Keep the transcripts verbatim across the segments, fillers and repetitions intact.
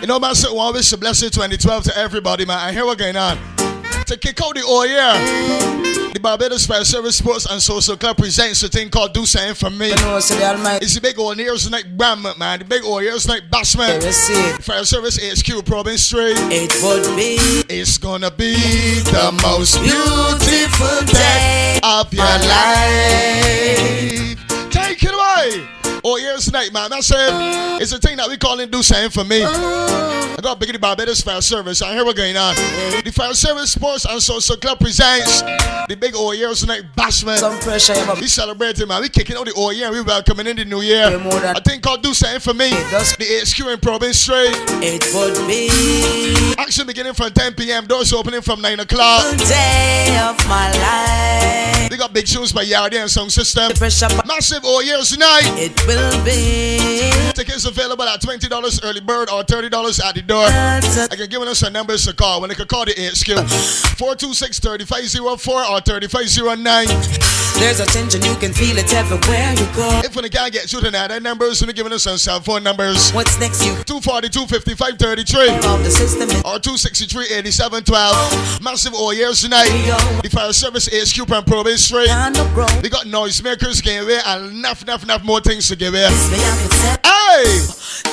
know, man, so I want to wish a blessed twenty twelve to everybody, man. And here what's going on. To kick out the whole year, the Barbados Fire Service Sports and Social Club presents a thing called Do Something For Me. It's the big old ears night Bramman, man. The big old ears night Bashman. Fire Service H Q, Province Street. It would be. It's gonna be the most beautiful day of your life. Take it away. Oh, here's tonight, man. That's it. It's a thing that we call it Do Something For Me. I got big in the Barbados Fire Service. And here we're going on. The Fire Service Sports and Social Club presents the big old years tonight Bashman. Some pressure. We celebrating, man. We kicking out the old year and we welcoming in the new year. A thing called Do Something For Me. The H Q in Province Street. It would be. Action beginning from ten p.m. Doors opening from nine o'clock. Day of my life. We got big shoes by Yardi and Sound System. Massive old years tonight. It will be. Tickets available at twenty dollars early bird or thirty dollars at the door. I can give us a numbers to call when they can call the H Q. four two six, three five zero four or three five zero nine. There's a tension, you can feel it everywhere you go. If we can't get you tonight, that numbers, we're giving us some cell phone numbers. What's next, you? two forty-two, fifty-five thirty-three Of the system or two sixty-three, eighty-seven twelve. Massive all years tonight. The Fire Service H Q from Province Street. We got noisemakers getting away and enough, enough, enough more things to give away. Hey!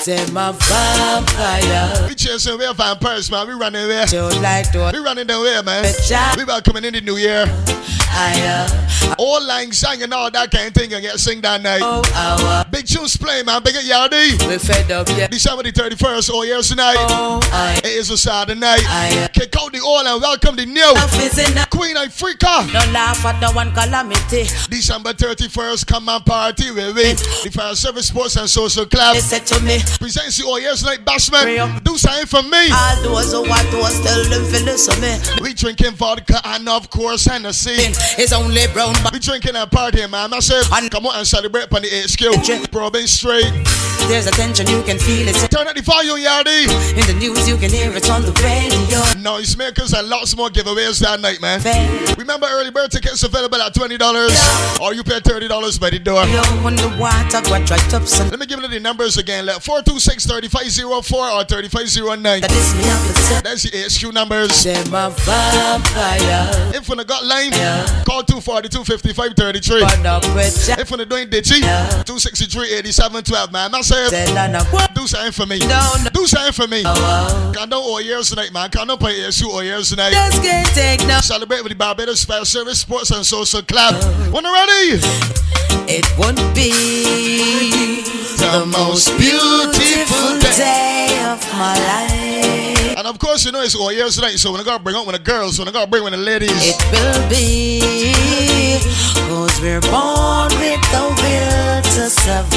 We chasing away vampires, man. We running away. We running away, man. We welcoming in the new year. All lang sang and all that kind of thing and get sing that night. Oh, our big tunes play, man. Big at Yardi. we fed up, yeah. December the thirty-first, all years tonight. Oh, I, It is a Saturday night. I, Kick out the old and welcome the new uh, Queen Africa. don't laugh at the one calamity. December thirty-first, come and party with we. The Fire Service Sports and Social Club They said to me, presents you all years night Bashman. Do something for me. all those who want to tell them to listen to me. We drinking vodka and of course Hennessy. It's only brown, but We drinking and partying, man. I said, come on and celebrate on the H Q. Province Street. there's a tension, you can feel it. Turn up the volume, Yardi. In the news, you can hear it on the radio. Noisemakers and lots more giveaways that night, man. Fair. Remember, early bird tickets available at twenty dollars or you pay thirty dollars by the door. Yo, when the water got right up, son. Let me give you the numbers again. Like four two six, three five zero four or three five zero nine. That is me, I'm the set. That's the H Q numbers. Them a vampire. If you got line, Yeah. call two forty-two, fifty-five thirty-three. But the pressure. If you're doing ditchy, Yeah. two sixty-three, eighty-seven twelve, man. Massive. Tell her no, what? Do something for me. No, no. Do something for me. Oh, oh. Can't do all years tonight, man. Can't do play H Q all years tonight. Just can't take no. Celebrate with the Barbados Fire Service Sports and Social Club. When you're ready, It would be the most beautiful day. day of my life. And of course, you know it's all years tonight. So when I gotta bring up with the girls, when I gotta bring with the ladies. It will be, cause we're born with the will to survive.